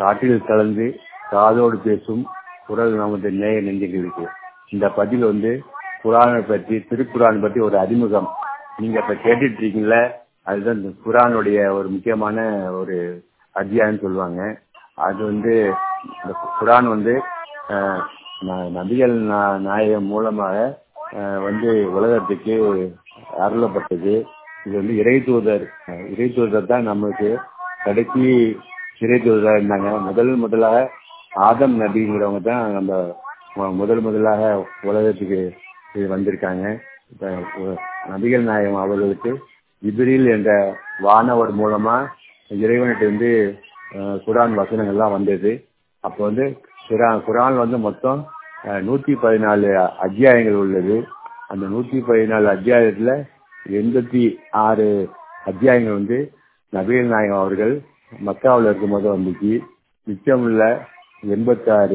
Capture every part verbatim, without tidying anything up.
காற்றில் கலந்து காதோடு பேசும் குரல் நமது நேய நெஞ்சுகளுக்கு. இந்த பதில் வந்து குரானை பற்றி, திருக்குரான் பற்றி ஒரு அறிமுகம். நீங்க இப்ப கேட்டுட்டு இருக்கீங்கள, அதுதான் இந்த குரானுடைய ஒரு முக்கியமான ஒரு அத்தியாயம் சொல்லுவாங்க. அது வந்து இந்த குரான் வந்து அஹ், நபிகள் நாயகம் மூலமாக அஹ், வந்து உலகத்துக்கு அருளப்பட்டது. இது வந்து இறை தூதர் இறை தூதர் தான் நம்மளுக்கு கடைசி இறை தூதராக இருந்தாங்க. முதல் முதலாக ஆதம் நபிங்கிறவங்க தான் நம்ம முதல் முதலாக உலகத்துக்கு வந்திருக்காங்க. இப்ப நபிகள் நாயகம் அவர்களுக்கு ஜிப்ரீல் என்ற வானவர் மூலமா இறைவனுக்கு வந்து குரான் வசனங்கள்லாம் வந்தது. அப்போ வந்து குரான் குரான் வந்து மொத்தம் நூத்தி பதினாலு அத்தியாயங்கள் உள்ளது. அந்த நூத்தி பதினாலு அத்தியாயத்துல எண்பத்தி ஆறு அத்தியாயங்கள் வந்து நபிகள் நாயகம் அவர்கள் மக்காவில் இருக்கும் போது வந்துச்சு. மிச்சம் உள்ள எண்பத்தி ஆறு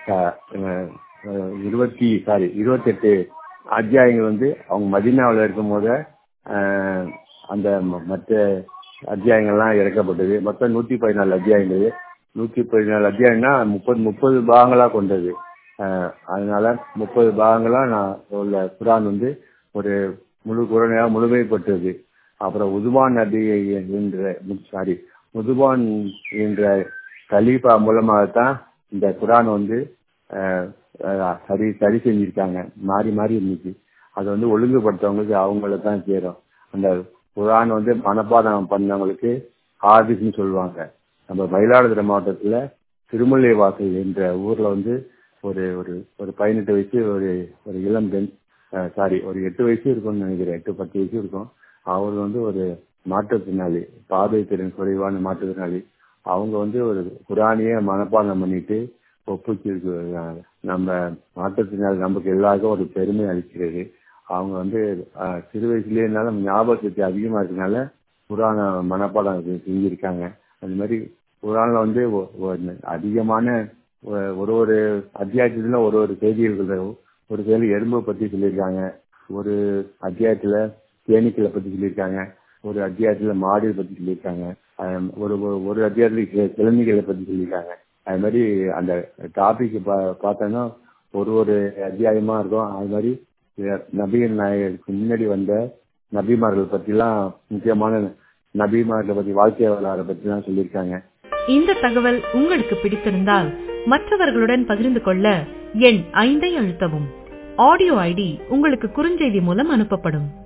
இருபத்தி சாரி இருபத்தி எட்டு அத்தியாயங்கள் வந்து அவங்க மதீனாவில் இருக்கும் போது அந்த மற்ற அத்தியாயங்கள்லாம் இறக்கப்பட்டது. மொத்தம் நூத்தி பதினாலு அத்தியாயங்கள். நூத்தி பதினாலு அத்தியாயம்னா முப்பது முப்பது பாகங்களா கொண்டது. அதனால முப்பது பாகங்களா நான் உள்ள குரான் வந்து ஒரு முழு குரானாக முழுமைப்பட்டது. அப்புறம் உதுவான் நபி என்ற சாரி உதுவான் என்ற கலீஃபா மூலமாகத்தான் இந்த குரான் வந்து சரி சரி செஞ்சிருக்காங்க. மாறி மாறி இருந்துச்சு. அதை வந்து ஒழுங்குபடுத்தவங்களுக்கு அவங்கள தான் சேரும். அந்த குரான் வந்து மனப்பாடம் பண்ணவங்களுக்கு ஹாதிஸ்ன்னு சொல்லுவாங்க. நம்ம மயிலாடுதுறை மாவட்டத்துல திருமலை வாசல் என்ற ஊர்ல வந்து ஒரு ஒரு ஒரு பதினெட்டு வயசு ஒரு ஒரு இளம் பெண், சாரி ஒரு எட்டு வயசு இருக்கும்னு நினைக்கிறேன், எட்டு பத்து வயசு இருக்கும். அவர் வந்து ஒரு மாற்றுத்திறனாளி, பார்வை திறன் குறைவான மாற்றுத்திறனாளி. அவங்க வந்து ஒரு குரானிய மனப்பாடம் பண்ணிட்டு ஒப்புச்சிருக்கு. நம்ம மாற்றுத்திறனாளி நமக்கு எல்லாருக்கும் ஒரு பெருமை அளிக்கிறது. அவங்க வந்து சிறு வயசுலேயே இருந்தாலும் ஞாபக சக்தி அதிகமா இருக்கனால குரான மனப்பாடம் செஞ்சிருக்காங்க. அது மாதிரி குரான்ல வந்து அதிகமான ஒரு ஒரு அத்தியாயத்துல ஒரு ஒரு செய்திகள், ஒரு செய்தி எறும்பை பத்தி சொல்லியிருக்காங்க, ஒரு அத்தியாயத்துல தேனீக்களை பத்தி சொல்லியிருக்காங்க, ஒரு அத்தியாயத்துல மாடு பத்தி சொல்லியிருக்காங்க, ஒரு ஒரு அத்தியாயத்துல கிழமைகளை பத்தி சொல்லியிருக்காங்க. அது மாதிரி அந்த டாபிக் பார்த்தோன்னா ஒரு ஒரு அத்தியாயமா இருக்கும். அது மாதிரி நபிகள் நாயகருக்கு முன்னாடி வந்த நபிமார்கள் பத்தி எல்லாம், முக்கியமான நபிமார்களை பத்தி, வாழ்க்கை வரலாறை பத்தி எல்லாம் சொல்லியிருக்காங்க. இந்த தகவல் உங்களுக்கு பிடித்திருந்தால் மற்றவர்களுடன் பகிர்ந்து கொள்ள எண் ஐந்தை அழுத்தவும். ஆடியோ ஐடி உங்களுக்கு குறுஞ்செய்தி மூலம் அனுப்பப்படும்.